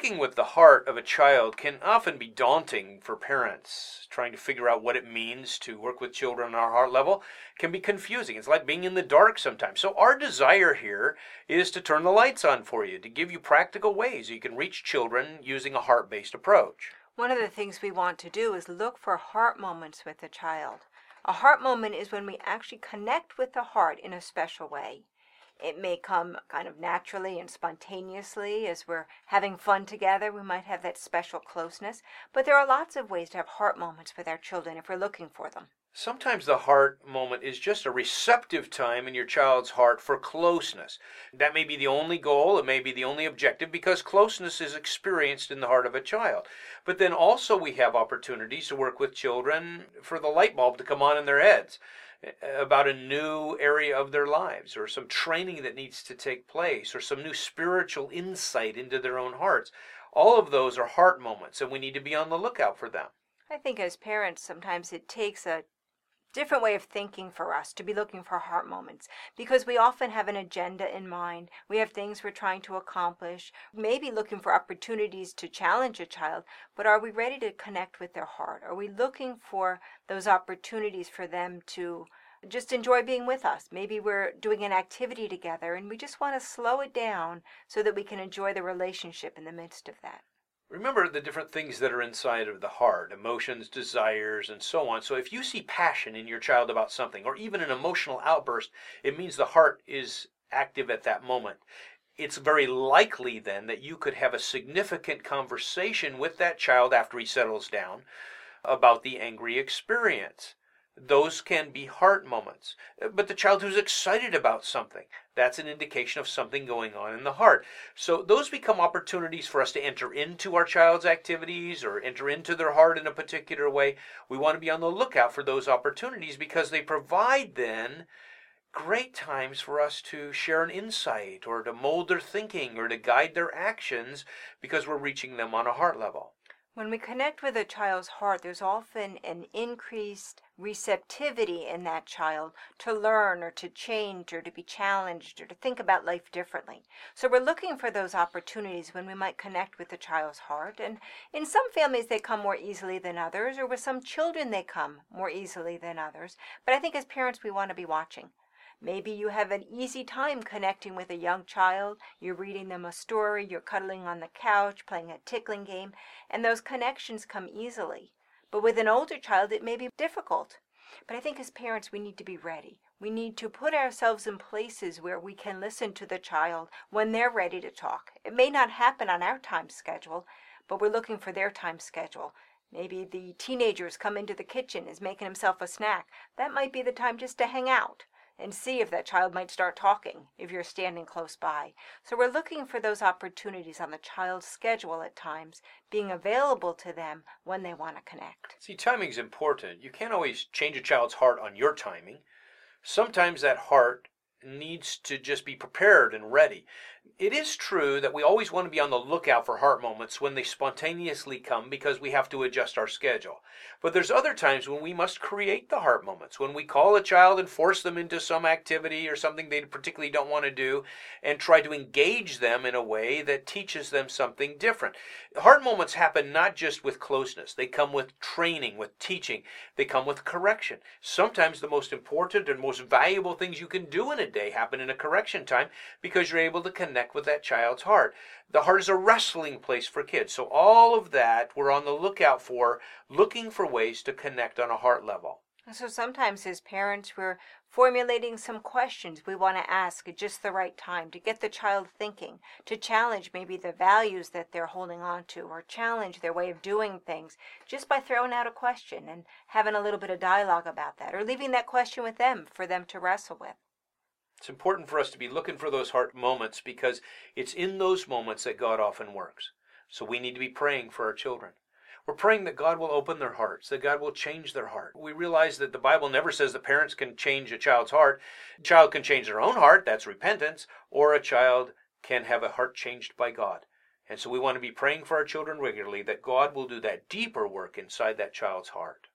Working with the heart of a child can often be daunting for parents. Trying to figure out what it means to work with children on our heart level can be confusing. It's like being in the dark sometimes. So our desire here is to turn the lights on for you, to give you practical ways you can reach children using a heart-based approach. One of the things we want to do is look for heart moments with the child. A heart moment is when we actually connect with the heart in a special way. It may come kind of naturally and spontaneously as we're having fun together. We might have that special closeness. But there are lots of ways to have heart moments with our children if we're looking for them. Sometimes the heart moment is just a receptive time in your child's heart for closeness. That may be the only goal, it may be the only objective, because closeness is experienced in the heart of a child. But then also we have opportunities to work with children for the light bulb to come on in their heads about a new area of their lives, or some training that needs to take place, or some new spiritual insight into their own hearts. All of those are heart moments, and we need to be on the lookout for them. I think as parents, sometimes it takes a different way of thinking for us to be looking for heart moments, because we often have an agenda in mind. We have things we're trying to accomplish, maybe looking for opportunities to challenge a child, but are we ready to connect with their heart? Are we looking for those opportunities for them to just enjoy being with us? Maybe we're doing an activity together and we just want to slow it down so that we can enjoy the relationship in the midst of that. Remember the different things that are inside of the heart, emotions, desires, and so on. So if you see passion in your child about something, or even an emotional outburst, it means the heart is active at that moment. It's very likely then that you could have a significant conversation with that child after he settles down about the angry experience. Those can be heart moments. But the child who's excited about something, that's an indication of something going on in the heart. So those become opportunities for us to enter into our child's activities or enter into their heart in a particular way. We want to be on the lookout for those opportunities because they provide then great times for us to share an insight or to mold their thinking or to guide their actions because we're reaching them on a heart level. When we connect with a child's heart, there's often an increased receptivity in that child to learn or to change or to be challenged or to think about life differently. So we're looking for those opportunities when we might connect with the child's heart. And in some families, they come more easily than others, or with some children, they come more easily than others. But I think as parents, we want to be watching. Maybe you have an easy time connecting with a young child. You're reading them a story, you're cuddling on the couch, playing a tickling game, and those connections come easily. But with an older child, it may be difficult. But I think as parents, we need to be ready. We need to put ourselves in places where we can listen to the child when they're ready to talk. It may not happen on our time schedule, but we're looking for their time schedule. Maybe the teenager's come into the kitchen, is making himself a snack. That might be the time just to hang out and see if that child might start talking if you're standing close by. So we're looking for those opportunities on the child's schedule at times, being available to them when they want to connect. See, timing's important. You can't always change a child's heart on your timing. Sometimes that heart needs to just be prepared and ready. It is true that we always want to be on the lookout for heart moments when they spontaneously come because we have to adjust our schedule. But there's other times when we must create the heart moments, when we call a child and force them into some activity or something they particularly don't want to do and try to engage them in a way that teaches them something different. Heart moments happen not just with closeness. They come with training, with teaching. They come with correction. Sometimes the most important and most valuable things you can do in a day happen in a correction time because you're able to connect with that child's heart. The heart is a wrestling place for kids. So all of that we're on the lookout for, looking for ways to connect on a heart level. So sometimes as parents, we're formulating some questions we want to ask at just the right time to get the child thinking, to challenge maybe the values that they're holding on to, or challenge their way of doing things just by throwing out a question and having a little bit of dialogue about that, or leaving that question with them for them to wrestle with. It's important for us to be looking for those heart moments because it's in those moments that God often works. So we need to be praying for our children. We're praying that God will open their hearts, that God will change their heart. We realize that the Bible never says that parents can change a child's heart. A child can change their own heart, that's repentance, or a child can have a heart changed by God. And so we want to be praying for our children regularly that God will do that deeper work inside that child's heart.